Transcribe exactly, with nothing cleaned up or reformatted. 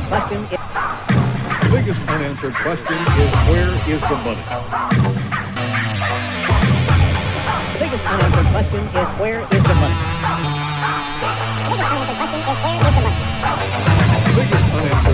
question is... The biggest unanswered question is, where is the money? The biggest unanswered question is, where is the money? The biggest unanswered